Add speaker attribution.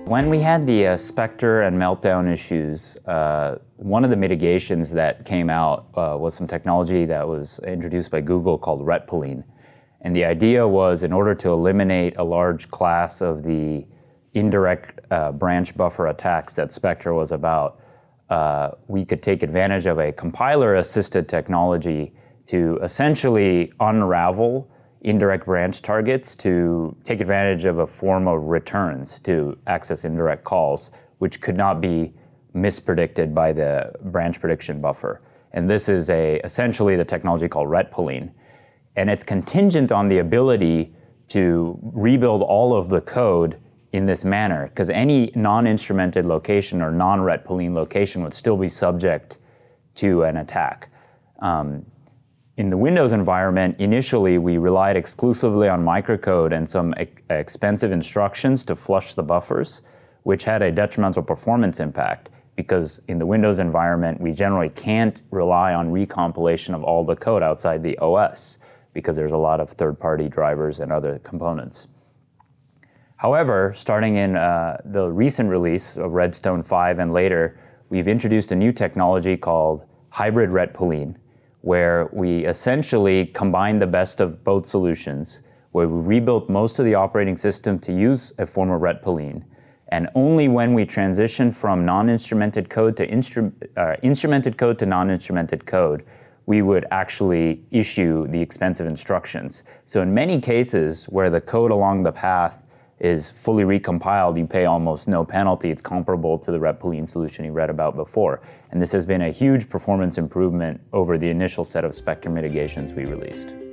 Speaker 1: When we had the Spectre and Meltdown issues, one of the mitigations that came out was some technology that was introduced by Google called retpooling. And the idea was, in order to eliminate a large class of the indirect branch buffer attacks that Spectre was about, we could take advantage of a compiler-assisted technology to essentially unravel indirect branch targets to take advantage of a form of returns to access indirect calls, which could not be mispredicted by the branch prediction buffer. And this is essentially the technology called retpooling. And it's contingent on the ability to rebuild all of the code in this manner, because any non-instrumented location or non-retpooling location would still be subject to an attack. In the Windows environment, initially we relied exclusively on microcode and some expensive instructions to flush the buffers, which had a detrimental performance impact, because in the Windows environment we generally can't rely on recompilation of all the code outside the OS, because there's a lot of third-party drivers and other components. However, starting in the recent release of Redstone 5 and later, we've introduced a new technology called hybrid retpooling, where we essentially combine the best of both solutions, where we rebuilt most of the operating system to use a form of retpooling. And only when we transition from non-instrumented code to instrumented code to non-instrumented code, we would actually issue the expensive instructions. So in many cases where the code along the path is fully recompiled, you pay almost no penalty. It's comparable to the retpooling solution you read about before. And this has been a huge performance improvement over the initial set of Spectre mitigations we released.